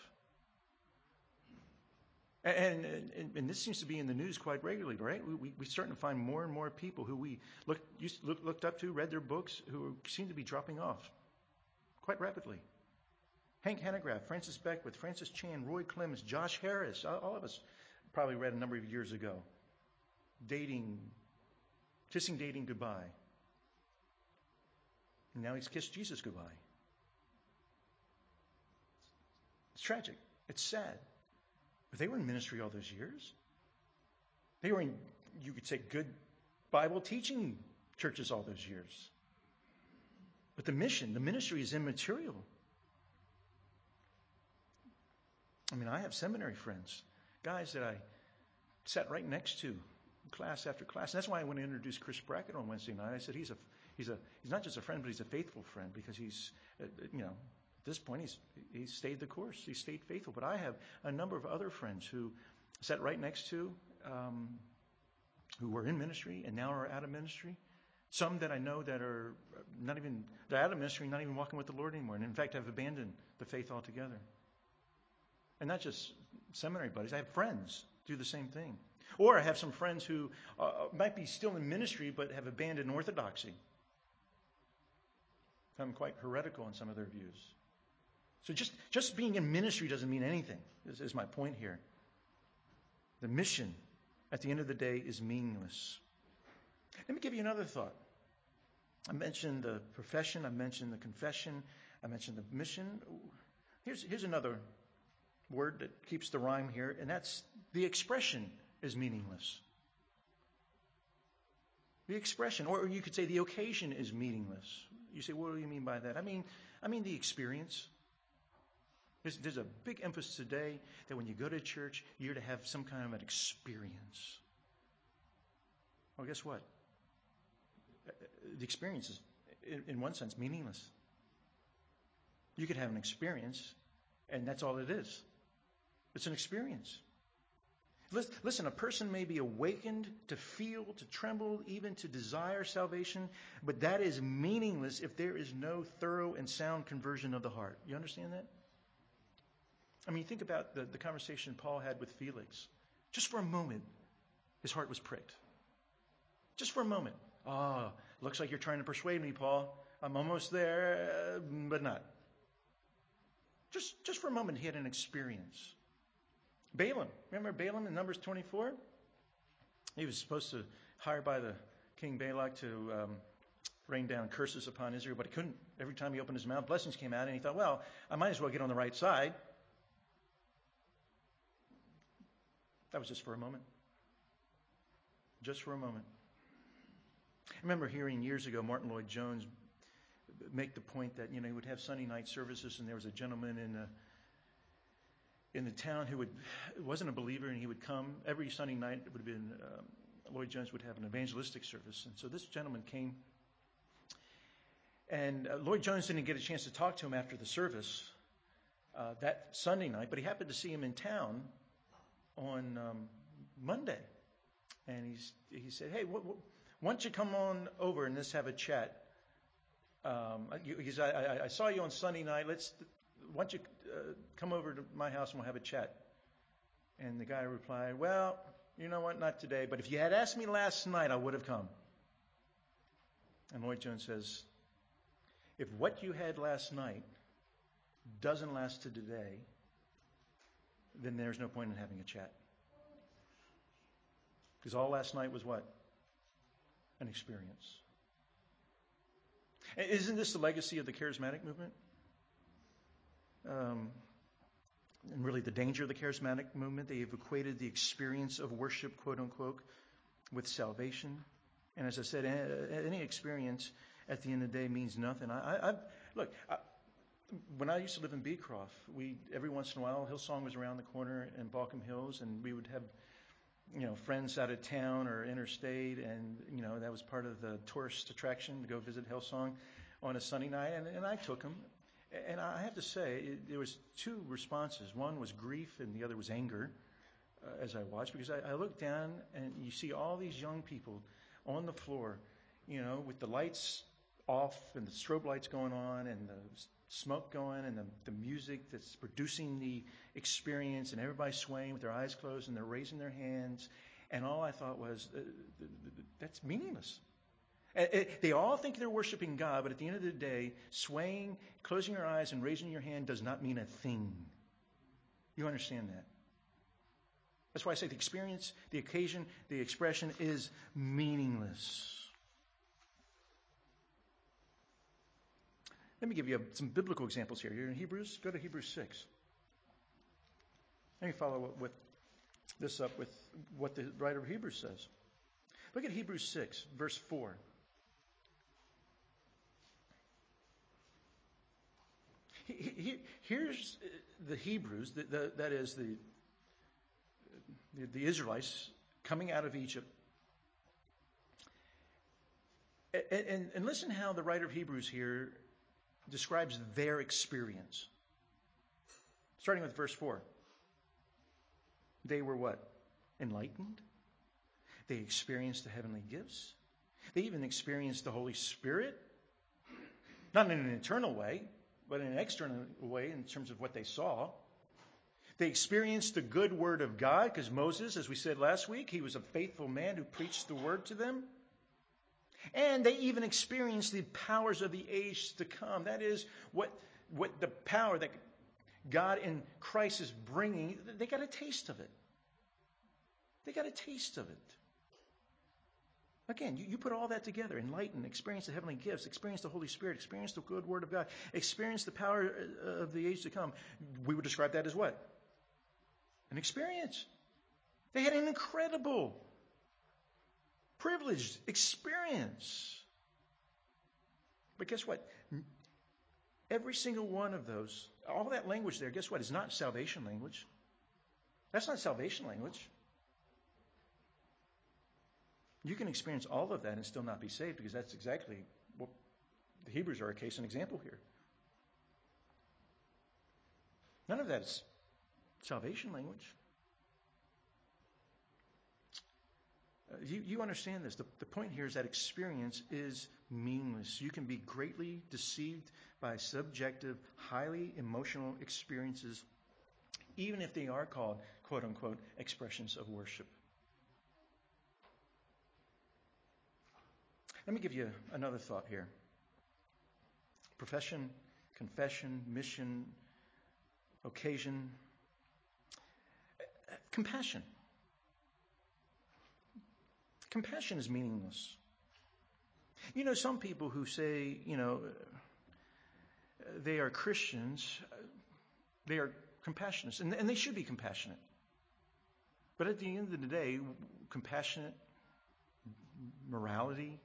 And this seems to be in the news quite regularly, right? We're starting to find more and more people who we looked up to, read their books, who seem to be dropping off quite rapidly. Hank Hanegraaff, Francis Beckwith, Francis Chan, Roy Clemens, Josh Harris, all of us probably read a number of years ago. Kissing dating goodbye. And now he's kissed Jesus goodbye. It's tragic. It's sad. But they were in ministry all those years. They were in, you could say, good Bible teaching churches all those years. But the ministry is immaterial. I mean, I have seminary friends, guys that I sat right next to, class after class. And that's why I want to introduce Chris Brackett on Wednesday night. I said he's not just a friend, but he's a faithful friend because he's, at this point he's stayed the course. He's stayed faithful. But I have a number of other friends who sat right next to, who were in ministry and now are out of ministry. Some that I know that are they're out of ministry, not even walking with the Lord anymore. And in fact, have abandoned the faith altogether. And not just seminary buddies. I have friends do the same thing. Or I have some friends who might be still in ministry but have abandoned orthodoxy. Become quite heretical in some of their views. So just being in ministry doesn't mean anything, is my point here. The mission, at the end of the day, is meaningless. Let me give you another thought. I mentioned the profession. I mentioned the confession. I mentioned the mission. Here's another word that keeps the rhyme here, and that's the expression is meaningless. The expression, or you could say the occasion is meaningless. You say, what do you mean by that? I mean the experience. There's a big emphasis today that when you go to church, you're to have some kind of an experience. Well, guess what? The experience is, in one sense, meaningless. You could have an experience, and that's all it is. It's an experience. Listen, a person may be awakened to feel, to tremble, even to desire salvation, but that is meaningless if there is no thorough and sound conversion of the heart. You understand that? I mean, think about the conversation Paul had with Felix. Just for a moment, his heart was pricked. Just for a moment. Looks like you're trying to persuade me, Paul. I'm almost there, but not. Just for a moment, he had an experience. Balaam. Remember Balaam in Numbers 24? He was supposed to hire by the king Balak to rain down curses upon Israel, but he couldn't. Every time he opened his mouth, blessings came out, and he thought, well, I might as well get on the right side. That was just for a moment. Just for a moment. I remember hearing years ago Martin Lloyd-Jones make the point that, he would have Sunday night services, and there was a gentleman in the town who wasn't a believer, and he would come every Sunday night. It would have been Lloyd-Jones would have an evangelistic service, and so this gentleman came, and Lloyd-Jones didn't get a chance to talk to him after the service that Sunday night, but he happened to see him in town on Monday, and he said, "Hey, why don't you come on over and let's have a chat? I saw you on Sunday night. Why don't you come over to my house and we'll have a chat?" And the guy replied, "Well, you know what, not today, but if you had asked me last night, I would have come." And Lloyd-Jones says, if what you had last night doesn't last to today, then there's no point in having a chat. Because all last night was what? An experience. Isn't this the legacy of the charismatic movement? And really the danger of the charismatic movement, they have equated the experience of worship, quote unquote, with salvation. And as I said, any experience at the end of the day means nothing. Look, when I used to live in Beecroft, every once in a while, Hillsong was around the corner in Balcombe Hills, and we would have friends out of town or interstate, and that was part of the tourist attraction to go visit Hillsong on a Sunday night, and I took them. And I have to say, there was two responses. One was grief, and the other was anger as I watched, because I looked down, and you see all these young people on the floor, with the lights off and the strobe lights going on and the smoke going and the music that's producing the experience, and everybody swaying with their eyes closed and they're raising their hands. And all I thought was, that's meaningless. They all think they're worshiping God, but at the end of the day, swaying, closing your eyes, and raising your hand does not mean a thing. You understand that? That's why I say the experience, the occasion, the expression is meaningless. Let me give you some biblical examples here. You're in Hebrews? Go to Hebrews 6. Let me follow this up with what the writer of Hebrews says. Look at Hebrews 6, verse 4. Here's the Hebrews, that is the Israelites coming out of Egypt. And listen how the writer of Hebrews here describes their experience. Starting with verse 4. They were what? Enlightened. They experienced the heavenly gifts. They even experienced the Holy Spirit. Not in an internal way, but in an external way in terms of what they saw. They experienced the good word of God, because Moses, as we said last week, he was a faithful man who preached the word to them. And they even experienced the powers of the age to come. That is what the power that God in Christ is bringing. They got a taste of it. They got a taste of it. Again, you put all that together. Enlighten, experience the heavenly gifts, experience the Holy Spirit, experience the good word of God, experience the power of the age to come. We would describe that as what? An experience. They had an incredible, privileged experience. But guess what? Every single one of those, all that language there, guess what? Is not salvation language. That's not salvation language. You can experience all of that and still not be saved, because that's exactly what the Hebrews are a case and example here. None of that is salvation language. You understand this. The point here is that experience is meaningless. You can be greatly deceived by subjective, highly emotional experiences, even if they are called, quote unquote, expressions of worship. Let me give you another thought here. Profession, confession, mission, occasion. Compassion. Compassion is meaningless. Some people who say, they are Christians, they are compassionate, and they should be compassionate. But at the end of the day, compassionate, morality,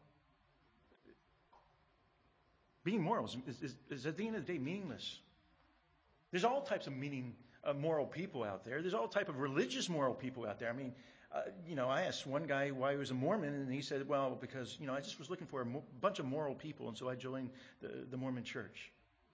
being moral is at the end of the day meaningless. There's all types of moral people out there. There's all type of religious moral people out there. I mean, I asked one guy why he was a Mormon, and he said, well, because, I just was looking for a bunch of moral people, and so I joined the Mormon church.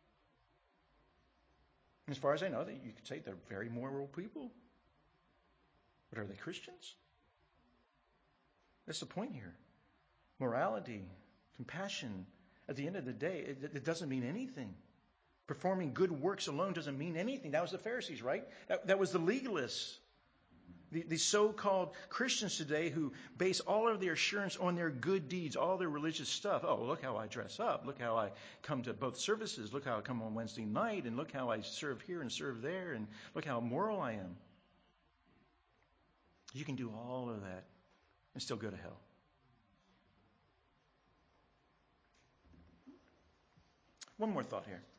And as far as I know, you could say they're very moral people. But are they Christians? That's the point here. Morality, compassion, at the end of the day, it doesn't mean anything. Performing good works alone doesn't mean anything. That was the Pharisees, right? That was the legalists. The so-called Christians today who base all of their assurance on their good deeds, all their religious stuff. Oh, look how I dress up. Look how I come to both services. Look how I come on Wednesday night. And look how I serve here and serve there. And look how moral I am. You can do all of that and still go to hell. One more thought here.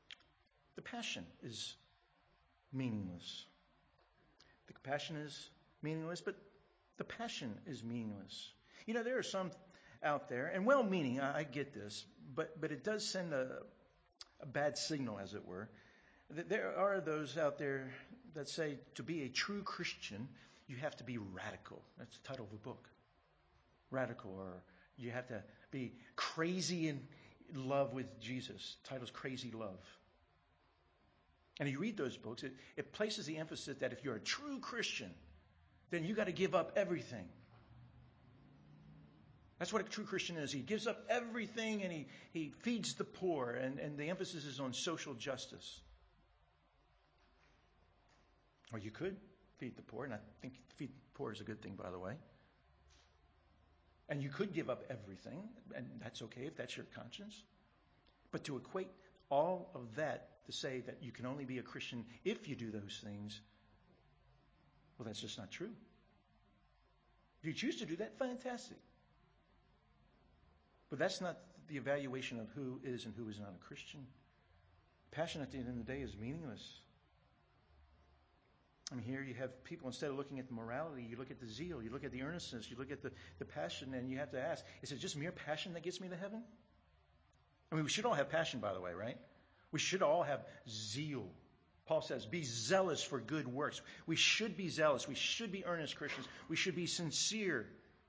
The passion is meaningless. The compassion is meaningless, but the passion is meaningless. You know, there are some out there, and well-meaning, I get this, but it does send a bad signal, as it were. There are those out there that say to be a true Christian, you have to be radical. That's the title of the book. Radical, or you have to be crazy in love with Jesus. The title's Crazy Love. And you read those books, it places the emphasis that if you're a true Christian, then you got to give up everything. That's what a true Christian is. He gives up everything and he feeds the poor, and the emphasis is on social justice. Or you could feed the poor, and I think feed the poor is a good thing, by the way. And you could give up everything, and that's okay if that's your conscience. But to equate all of that to say that you can only be a Christian if you do those things, well, that's just not true. If you choose to do that, fantastic. But that's not the evaluation of who is and who is not a Christian. Passion at the end of the day is meaningless. I mean, here you have people, instead of looking at the morality, you look at the zeal, you look at the earnestness, you look at the passion, and you have to ask, is it just mere passion that gets me to heaven? I mean, we should all have passion, by the way, right? We should all have zeal. Paul says, be zealous for good works. We should be zealous. We should be earnest Christians. We should be sincere.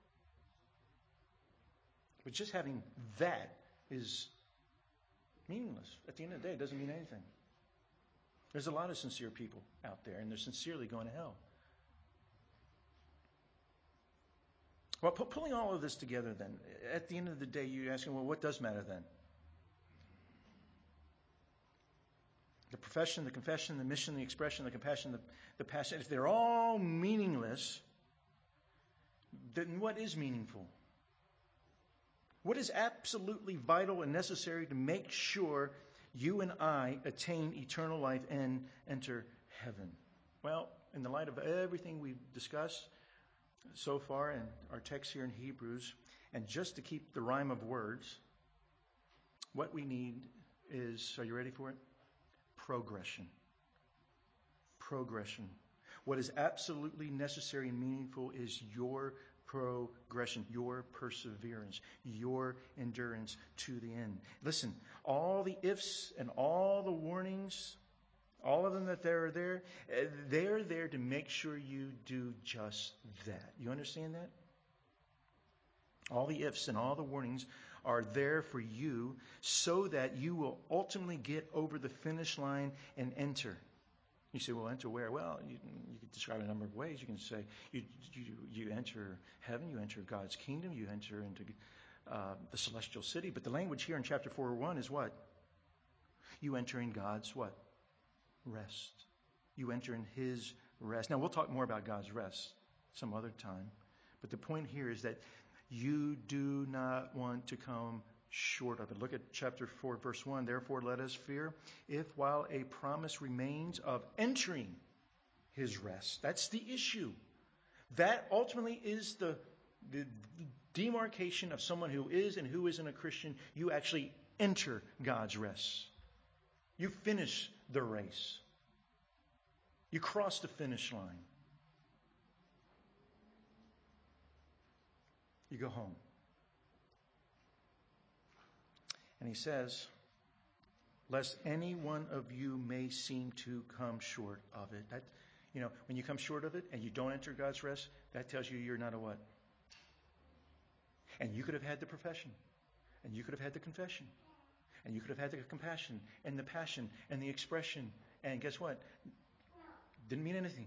But just having that is meaningless. At the end of the day, it doesn't mean anything. There's a lot of sincere people out there, and they're sincerely going to hell. Well, pulling all of this together then, at the end of the day, you're asking, well, what does matter then? The profession, the confession, the mission, the expression, the compassion, the passion, if they're all meaningless, then what is meaningful? What is absolutely vital and necessary to make sure you and I attain eternal life and enter heaven? Well, in the light of everything we've discussed so far in our text here in Hebrews, and just to keep the rhyme of words, what we need is, are you ready for it? Progression. Progression. What is absolutely necessary and meaningful is your progression, your perseverance, your endurance to the end. Listen, all the ifs and all the warnings, all of them that they're there to make sure you do just that. You understand that? All the ifs and all the warnings are there for you so that you will ultimately get over the finish line and enter. You say, well, enter where? Well, you could describe it a number of ways. You can say you enter heaven, you enter God's kingdom, you enter into the celestial city. But the language here in chapter 4:1 is what? You enter in God's what? Rest. You enter in His rest. Now, we'll talk more about God's rest some other time. But the point here is that you do not want to come short of it. Look at chapter 4, verse 1. Therefore, let us fear if while a promise remains of entering His rest. That's the issue. That ultimately is the demarcation of someone who is and who isn't a Christian. You actually enter God's rest. You finish the race. You cross the finish line. You go home. And he says, lest any one of you may seem to come short of it. That, when you come short of it and you don't enter God's rest, that tells you you're not a what? And you could have had the profession. And you could have had the confession. And you could have had the compassion and the passion and the expression. And guess what? Didn't mean anything.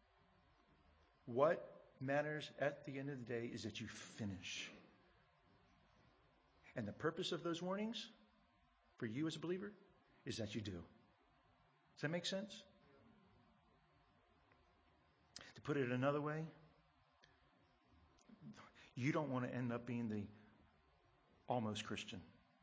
What matters at the end of the day is that you finish. And the purpose of those warnings for you as a believer is that you do. Does that make sense? To put it another way, you don't want to end up being the almost Christian.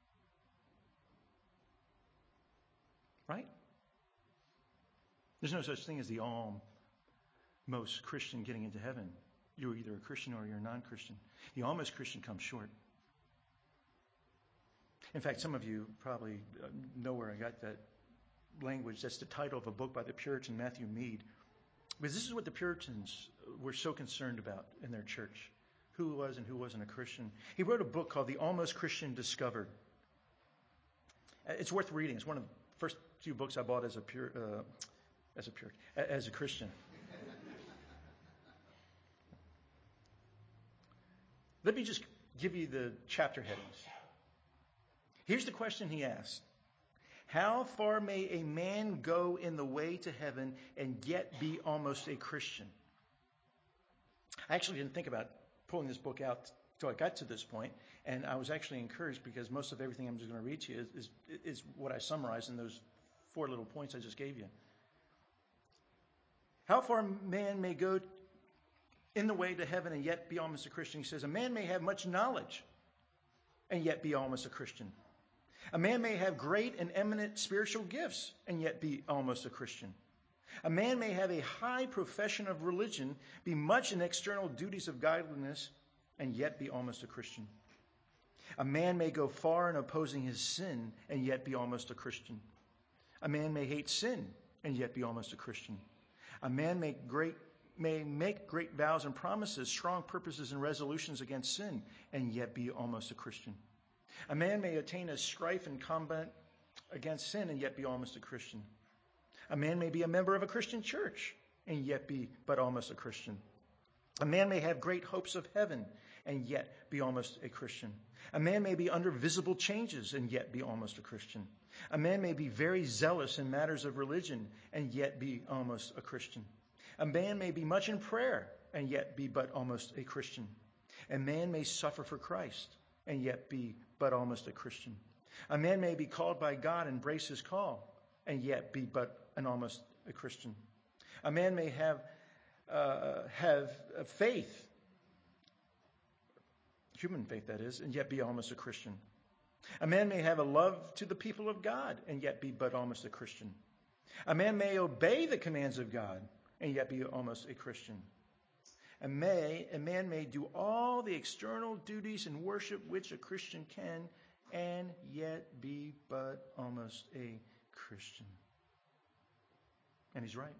Right? There's no such thing as the almost Christian getting into heaven. You're either a Christian or you're a non-Christian. The almost Christian comes short. In fact, some of you probably know where I got that language. That's the title of a book by the Puritan Matthew Mead. Because this is what the Puritans were so concerned about in their church. Who was and who wasn't a Christian. He wrote a book called The Almost Christian Discovered. It's worth reading. It's one of the first few books I bought as a Christian. Let me just give you the chapter headings. Here's the question he asked. How far may a man go in the way to heaven and yet be almost a Christian? I actually didn't think about pulling this book out until I got to this point, and I was actually encouraged because most of everything I'm just going to read to you is what I summarized in those 4 little points I just gave you. How far man may go in the way to heaven and yet be almost a Christian. He says, a man may have much knowledge and yet be almost a Christian. A man may have great and eminent spiritual gifts and yet be almost a Christian. A man may have a high profession of religion, be much in external duties of godliness, and yet be almost a Christian. A man may go far in opposing his sin and yet be almost a Christian. A man may hate sin and yet be almost a Christian. A man may make great vows and promises, strong purposes and resolutions against sin, and yet be almost a Christian. A man may attain a strife and combat against sin and yet be almost a Christian. A man may be a member of a Christian church and yet be but almost a Christian. A man may have great hopes of heaven and yet be almost a Christian. A man may be under visible changes and yet be almost a Christian. A man may be very zealous in matters of religion and yet be almost a Christian. A man may be much in prayer and yet be but almost a Christian. A man may suffer for Christ and yet be but almost a Christian. A man may be called by God and embrace his call and yet be but an almost a Christian. A man may have faith, human faith that is, and yet be almost a Christian. A man may have a love to the people of God and yet be but almost a Christian. A man may obey the commands of God and yet be almost a Christian. A man may do all the external duties and worship which a Christian can and yet be but almost a Christian. And he's right.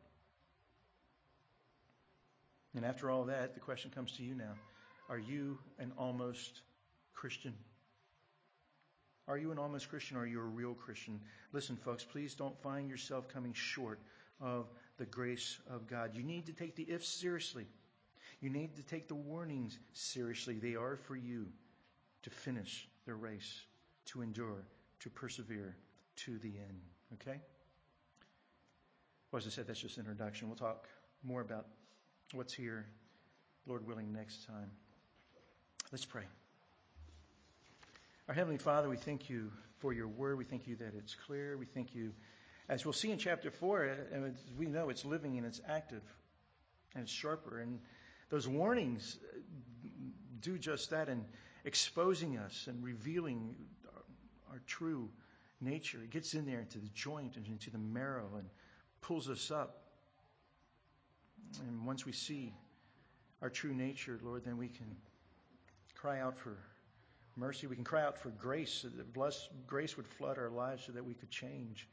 And after all that, the question comes to you now. Are you an almost Christian? Are you an almost Christian or are you a real Christian? Listen, folks, please don't find yourself coming short of the grace of God. You need to take the ifs seriously. You need to take the warnings seriously. They are for you to finish the race, to endure, to persevere to the end. Okay? Well, as I said, that's just an introduction. We'll talk more about what's here, Lord willing, next time. Let's pray. Our Heavenly Father, we thank you for your word. We thank you that it's clear. We thank you, as we'll see in chapter 4, and we know it's living and it's active and it's sharper. And those warnings do just that in exposing us and revealing our true nature. It gets in there into the joint and into the marrow and pulls us up. And once we see our true nature, Lord, then we can cry out for mercy. We can cry out for grace, so that grace would flood our lives so that we could change,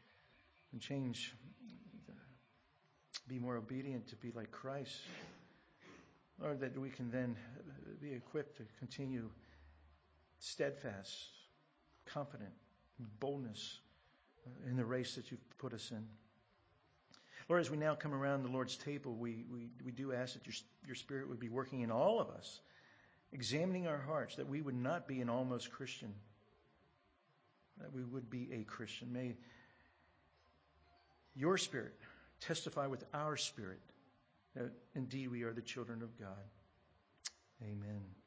be more obedient, to be like Christ. Lord, that we can then be equipped to continue steadfast, confident, boldness in the race that you've put us in. Lord, as we now come around the Lord's table, we do ask that your Spirit would be working in all of us, examining our hearts, that we would not be an almost Christian, that we would be a Christian. May your Spirit testify with our spirit that indeed we are the children of God. Amen.